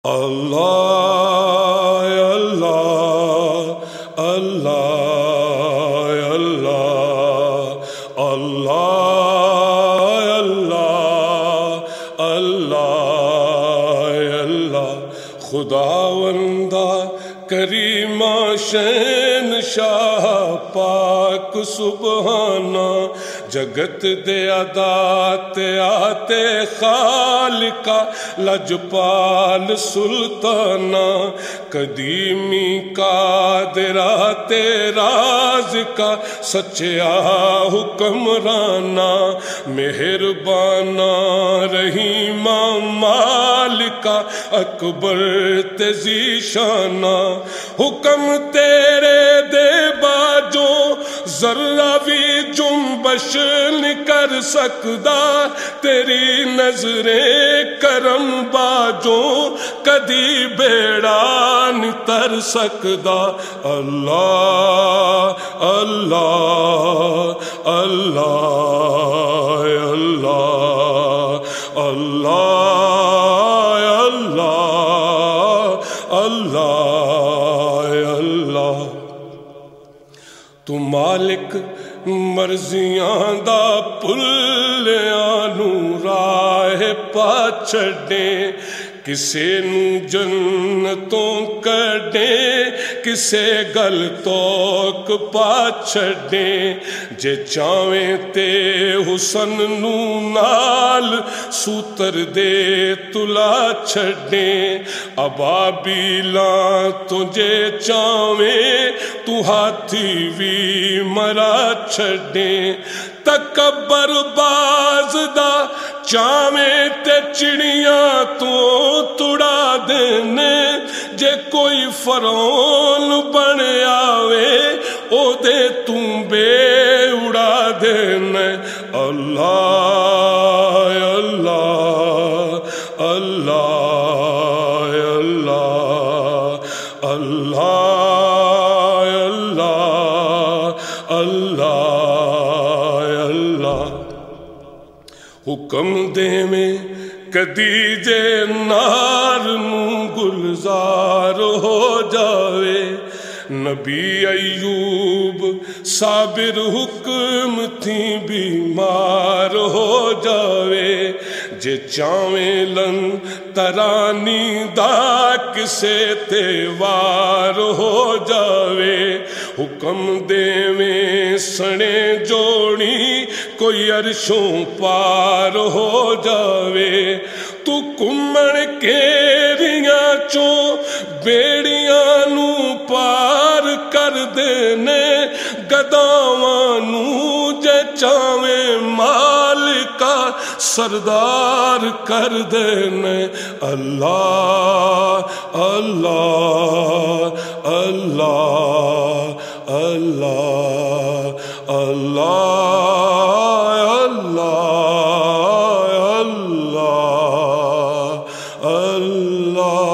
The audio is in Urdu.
اللہ اللہ اللہ اللہ اللہ اللہ اللہ اللہ خداوندہ کریمہ شہنشاہ پاک سبحانہ جگت دے عدات آتے خالقہ لجپال سلطانہ قدیمی قادرات رازقہ سچیا حکمرانہ مہربانہ رحیمہ مالکہ اکبر تزیشانہ حکم تیرے دے باجو ذرہ بھی جنبش نہیں کر سکدا تیری نظریں کرم باجو کدی بیڑا نہیں تر سکدا اللہ اللہ اللہ اللہ اللہ اللہ اللہ تو مالک مرضیاں دا پلیاں نو راہ پا چھڑے کسے نو جنتوں کڈے کسے گل توک پا چھڑے جے چاویں تے حسن نو نال سوتر دے تلا چھڑے ابابیلاں تجھے چاویں تو ہاتھی بھی مرا چھڑے تکبر باز دا چاویں تے چڑیاں تو تڑا دینے جے کوئی فرعون بن آوے او دے تم بے اڑا دینے اللہ اللہ اللہ اللہ اللہ اللہ اللہ حکم دے میں کدی جے نار نو گلزار ہو جاوے نبی ایوب صابر حکم تھی بیمار ہو جاوے جے چاویں لن ترانی دا کسے تے وار ہو جاوے حکم دے میں سنے جوڑی کوئی عرشوں پار ہو جاوے تو کمڑ کیریاں چوں بیڑیاں نو پار کر دینے گداواں نو جے چاویں مالکہ سردار کر دینے اللہ اللہ اللہ اللہ اللہ اللہ اللہ